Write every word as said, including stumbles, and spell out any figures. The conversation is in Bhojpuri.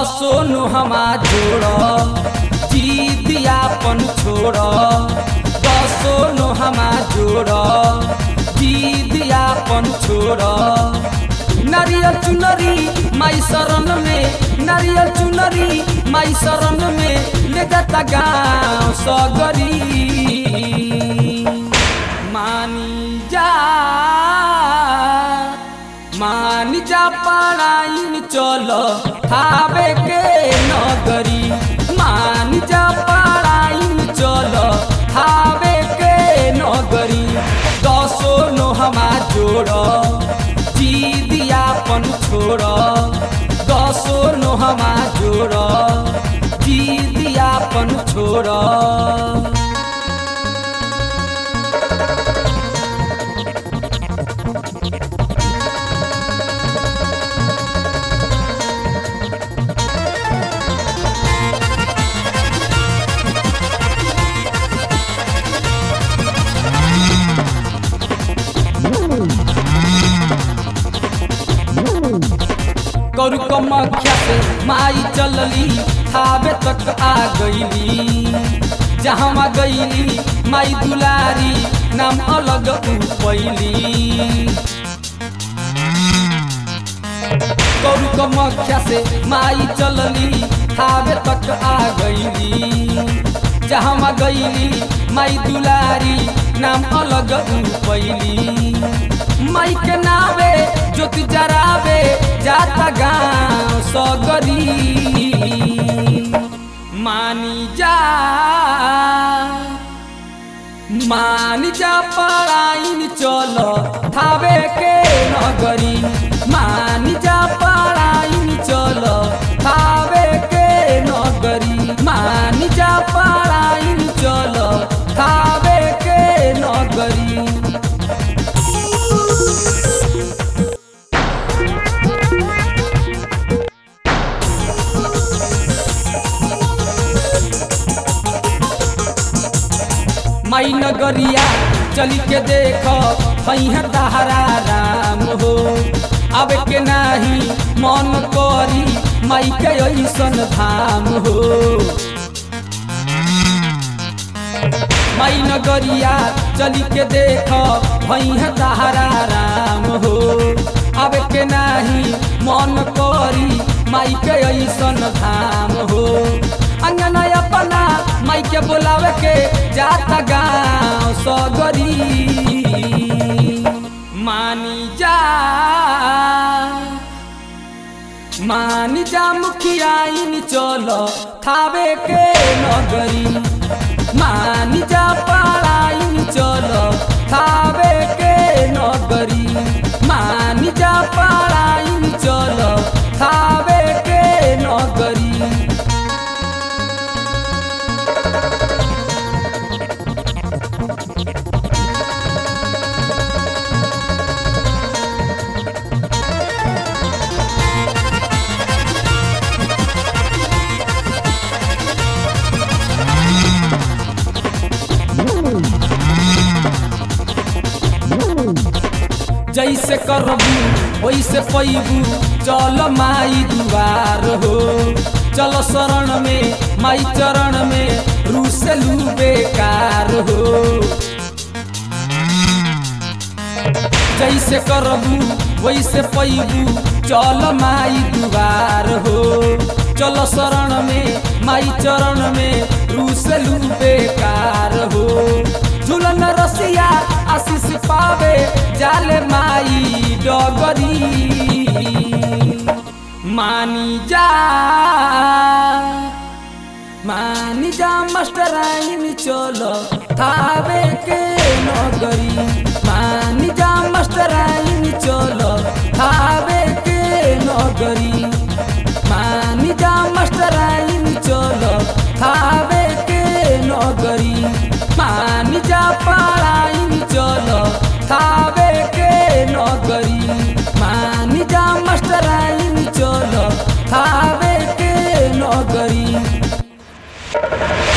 सोनू हमा जोड़ जीदियापन छोड़ सोनू हमा जोड़ जीदियापन छोड़ नारियल चुनरी माई शरण में नारियल चुनरी माई शरण में ले जाता गाँव सगरी मानी जा मानी जा पढ़ाइन चलो थावे के नगरी मानी जा पढ़ाइन चलो थावे के नगरी दसो नो हमा जोड़ जीदियापन छोड़ दसो नो हमा जोड़ जीदियापन छोड़ करू कमख्या से माई चलली थावे तक आ गईली जहाँ गईली माई दुलारी नाम अलग पैली करू कमख्या से माई चलली थावे तक आ गईली जहाँ गईली माई दुलारी नाम अलग पैली माई के नावे ज्योति जरावे जाता गाँव सगरी मानी जा मानी जा पढ़ाइन चलो थावे के नगरी मानी जा पढ़ाइन चलो थावे के नगरी मानी जा पढ़ाइन चलो थावे के नगरी माई नगरिया चली के देख है तहरा राम हो अब के नाही मन करी माई के ऐसन धाम हो माई नगरिया चली के देख है तहरा राम हो अब के नाही मन करी माई के ऐसन धाम हो अंगना अपना माई के बोलावे के जाता गाँव सगरी मानी जा मानी जा मुखियाइन चलो थावे के नगरी मानी जा पढ़ाइन चलो थावे के नगरी मानी जा पढ़ाइन चलो थावे के नगरी जैसे करबू वैसे पैबू चल माई दुआर हो चल शरण में माई चरण में रूसलू बेकार हो जैसे करबू वैसे पैबू चल माई दुआर हो चल शरण में माई चरण में रूसलू बेकार हो झूलन रसिया आशीष पावे जाले माई डगरी मानी जा मानी जा मास्टराइन चलो थावे के नगरी मानी जा मास्टराइन चलो थावे के नगरी मानी जा मास्टराइन चलो थावे के नगरी मानी जा पढ़ाइन चलो थावे के नगरी मानी जा मास्टराइन चलो थावे के नगरी।